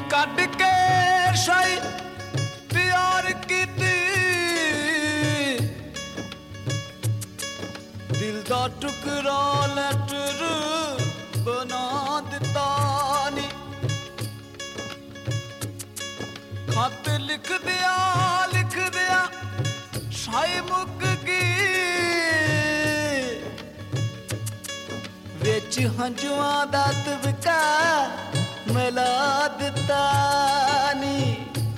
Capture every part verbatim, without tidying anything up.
ਕੱਢ ਕੇ ਸ਼ਾਈ ਪਿਆਰ ਕੀਤੀ ਦਿਲ ਦਾ ਟੁਕੜਾ ਲੈਟਰ ਬਣਾ ਦਿੱਤਾ ਨੀ ਖਤ ਲਿਖ ਦਿਆ ਲਿਖ ਦਿਆ ਸ਼ਾਈ ਮੁੱਕ ਗਈ ਵਿੱਚ ਹੰਝੂਆਂ ਦਾ ਤਵਕਾ ਮਿਲਾ ਦਿੱਤਾ ਨੀ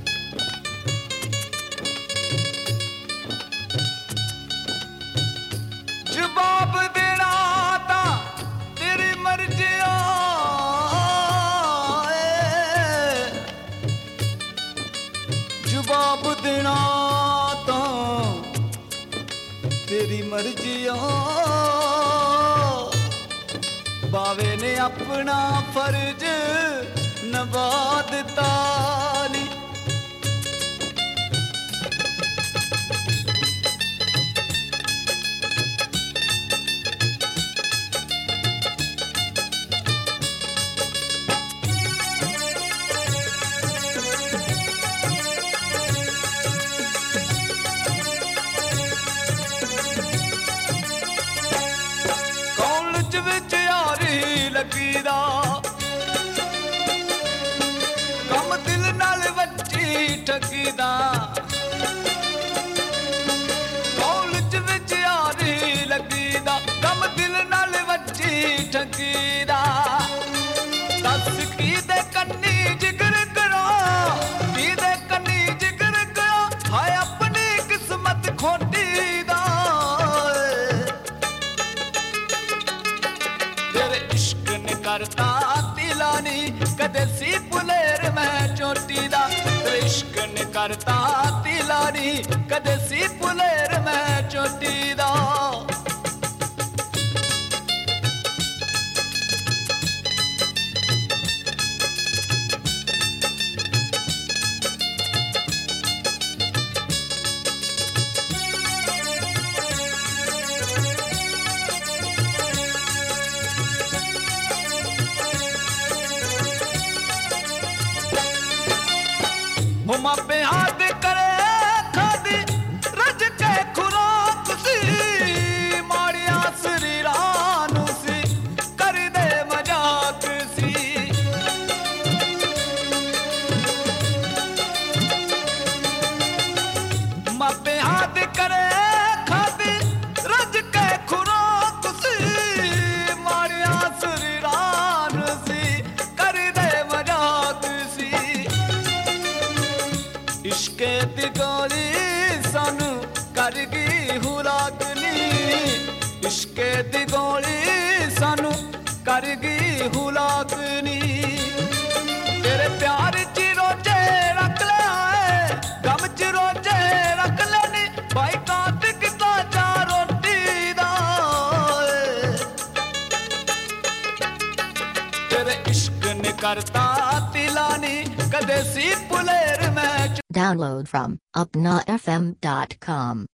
ਜਵਾਬ ਦੇਣਾ ਤਾਂ ਤੇਰੀ ਮਰਜ਼ੀ ਏ ਜਵਾਬ ਦੇਣਾ ਤਾਂ ਤੇਰੀ ਮਰਜ਼ੀ ਬਾਵੇ ਨੇ ਆਪਣਾ ਫਰਜ਼ ਨਿਭਾ ਦਿੱਤਾ ਨੀ ਕਾਲਜ ਵਿੱਚ ਯਾਰੀ ਲੱਗੀਦਾ ਕੰਮ ਦਿਲ ਨਾਲ ਵੱਜੀ ਠੱਗੀਦਾ ਕਾਲਜ ਵਿੱਚ ਯਾਰੀ ਲੱਗੀਦਾ ਕੰਮ ਦਿਲ ਨਾਲ ਵੱਜੀ ਠੱਗੀਦਾ ਦੱਸ ਕੀ ਦੇ ਕੰਨੀ ਜਿਗਰ ਕਰੋ ਕੀ ਦੇ ਕੰਨੀ ਜਿਗਰ ਕਰੋ ਹਾਏ ਆਪਣੀ ਕਿਸਮਤ ਖੋਟੀ ਦਾ ਤੇਰੇ ਇਸ਼ਕ ਨੇ ਕਰਤਾ ਦਿਲਾ ਨੀ ਕਦੇ ਸੀ ਪੁਲੇਰ ਮੈਂ ਚੋਟੀ ਦਾ ਤੇਰੇ ਇਸ਼ਕ ਨੇ ਕਰਤਾ ਦਿਲਾ ਨੀ ਕਦੇ ਸੀ ਪੁਲੇਰ ਮੈਂ ਚੋਟੀ ਦਾ ਮਾਪੇ ਹੱਦ ਕਰੇ ਖਾਦੀ ਰੱਜ ਕੇ ਖੁਰਾਕ ਸੀ ਮਾੜੀਆਂ ਸਰੀਰਾਂ ਨੂੰ ਸੀ ਕਰਦੇ ਮਜ਼ਾਕ ਸੀ ਮਾਪੇ ਹੱਦ ਕਰੇ ਖਾਦੀ ਰੱਜ ਕੇ ਖੁਰਾਕ ਸੀ ਮਾੜੀਆਂ ਸਰੀਰਾਂ ਨੂੰ ਸੀ ਕਰਦੇ ਮਜ਼ਾਕ ਸੀ ਇਸ਼ਕੇ ਦੀ ਗੋਲੀ ਸਾਨੂੰ ਕਰ ਗਈ ਹੁਲਾਕ ਨੀ ਇਸ਼ਕੇ ਦੀ ਗੋਲੀ ਸਾਨੂੰ ਕਰ ਗਈ ਹੁਲਾਕ ਨੀ ਤੇਰੇ ਪਿਆਰ ਚ ਰੋਜੇ ਰੱਖ ਲੈ ਗਮ ਚ ਰੋਜੇ ਰੱਖ ਲੈ ਨੀ ਬਾਈ ਕਾਤ ਕਿਤਾ ਚਾ ਰੋਟੀ ਦਾ ਤੇਰੇ ਇਸ਼ਕ ਨੇ ਕਰਤਾ ਤਿਲਾ ਨੀ ਕਦੇ ਸੀ ਪੁਲੇਰ ਮੈਂ Download from upna f m dot com.